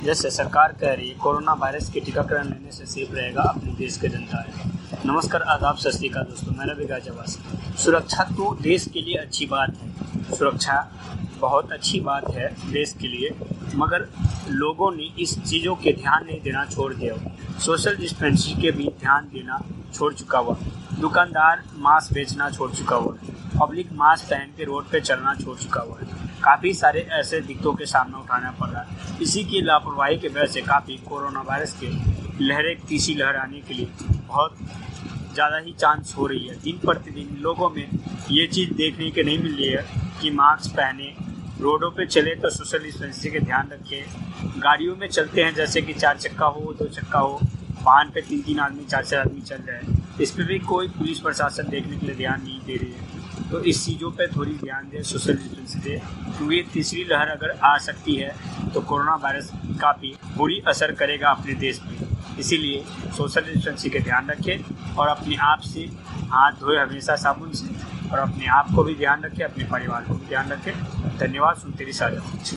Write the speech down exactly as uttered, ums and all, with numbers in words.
जैसे सरकार कह रही है कोरोना वायरस के टीकाकरण लेने से सेफ रहेगा अपने देश के जनता है। नमस्कार, आदाब, सत श्री अकाल दोस्तों, मेरा भी गाजियाबाद। सुरक्षा तो देश के लिए अच्छी बात है, सुरक्षा बहुत अच्छी बात है देश के लिए, मगर लोगों ने इस चीज़ों के ध्यान नहीं देना छोड़ दिया। सोशल डिस्टेंसिंग के भी ध्यान देना छोड़ चुका हुआ, दुकानदार मास्क बेचना छोड़ चुका हुआ, पब्लिक मास्क पहन के रोड पे चलना छोड़ चुका हुआ है। काफ़ी सारे ऐसे दिक्कतों के सामना उठाना पड़ रहा है। इसी की लापरवाही की वजह से काफ़ी कोरोना वायरस के लहरें तीसरी लहर आने के लिए बहुत ज़्यादा ही चांस हो रही है। दिन प्रतिदिन लोगों में ये चीज़ देखने के नहीं मिल रही है कि मास्क पहने, रोडों पे चले तो सोशल डिस्टेंसिंग के ध्यान रखें। गाड़ियों में चलते हैं जैसे कि चार चक्का हो, दो चक्का हो, वाहन पे तीन तीन आदमी, चार चार आदमी चल रहे हैं, इस पर भी कोई पुलिस प्रशासन देखने के लिए ध्यान नहीं दे रही है। तो इस चीज़ों पे थोड़ी ध्यान दें, सोशल डिस्टेंसिंग दें, क्योंकि तीसरी लहर अगर आ सकती है तो कोरोना वायरस काफ़ी बुरी असर करेगा अपने देश में। इसीलिए सोशल डिस्टेंसिंग के ध्यान रखें और अपने आप से हाथ धोए हमेशा साबुन से, और अपने आप को भी ध्यान रखें, अपने परिवार को भी ध्यान रखें। धन्यवाद। सुनते रहिए साझा।